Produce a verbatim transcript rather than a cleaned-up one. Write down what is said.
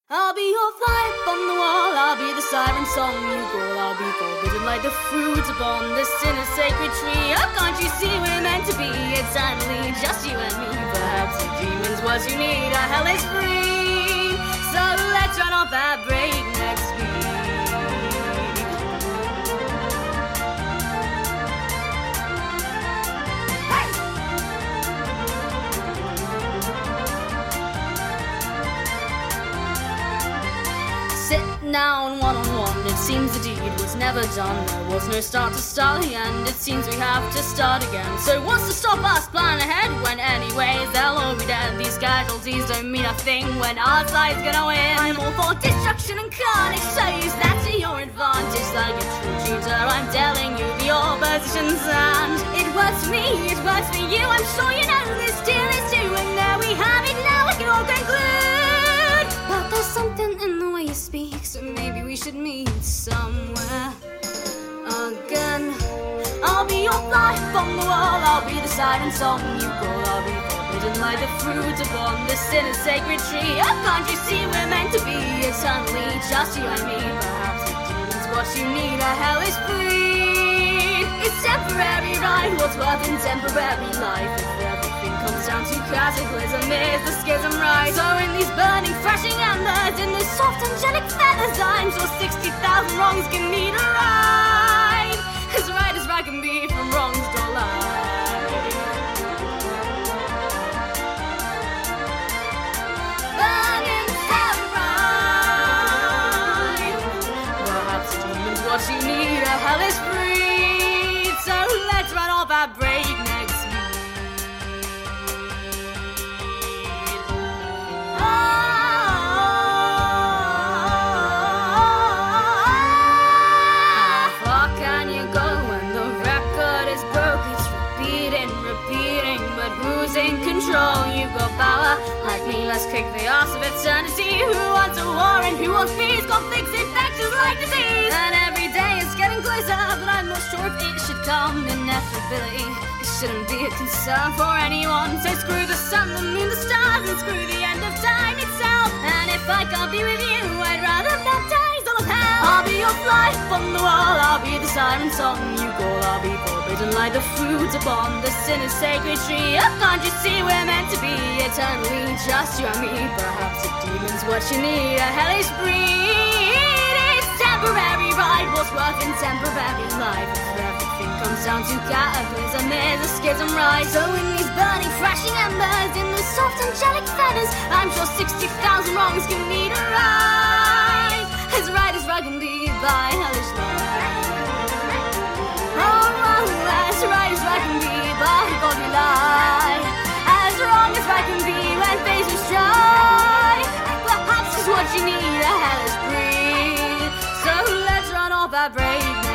I'll be your fly on the wall, I'll be the siren song you call. I'll be forbidden like the fruit upon the sinner's sacred tree. Oh, can't you see we're meant to be eternally just you and me? Perhaps the demon's what you need, our hell is free. So let's run off that breakneck speed. Sit down one-on-one, it seems the deed was never done. There was no start to start the end, it seems we have to start again. So what's to stop us plan ahead when anyways they'll all be dead? These casualties don't mean a thing when our side's gonna win. I'm all for destruction and carnage, so use that to your advantage. Like a true cheater, I'm telling you the opposition's and it works for me, it works for you. I'm sure you know this deal is too, and there we have it now, we can all conclude. But there's something in the way you speak, so maybe we should meet somewhere again. I'll be your fly on the wall, I'll be the siren song you call. I'll be forbidden like the fruit upon the sinner's sacred tree. Oh, can't you see we're meant to be eternally just you and me? Perhaps the demon's what you need, our hell is free. It's temporary, right? What's worth in temporary life? If everything comes down to cataclysm, is the schism right? So in these burning, thrashing embers, in the soft angelic feathers, I'm sure sixty thousand wrongs can need a right. As right as right can be from wrongs draw line. Burning terrorite. Perhaps the demon's what you need, a hell is free. So let's run off our breakneck speed. Oh, how far can you go when the record is broke? It's repeating, repeating, but who's in control? You've got power, like me, let's kick the arse of eternity. Who wants a war and who wants peace? Conflicts infectious like disease. And every day it's getting closer, but I'm not sure if it should come. Ineffability, it shouldn't be a concern for anyone. So screw the sun, the moon, the stars, and screw the end of time itself. And if I can't be with you, I'd rather baptize all of hell. I'll be your fly on the wall, I'll be the siren song you call. I'll be forbidden like the fruit upon the sinner's sacred tree. Oh, can't you see we're meant to be eternally just you and me? Perhaps the demon's what you need, a hellish breed. It's temporary, right? What's worth in temporary life? If everything comes down to cataclysm, is a schism right? So in these burning, thrashing embers, in the soft angelic feathers, I'm sure sixty thousand wrongs can need a right. As right as right can be by hellish light. Oh, oh, as right as right can be by godly light. As wrong as right can be when faced with strife. Perhaps is what you need, a hellish breed. So let's run off our break.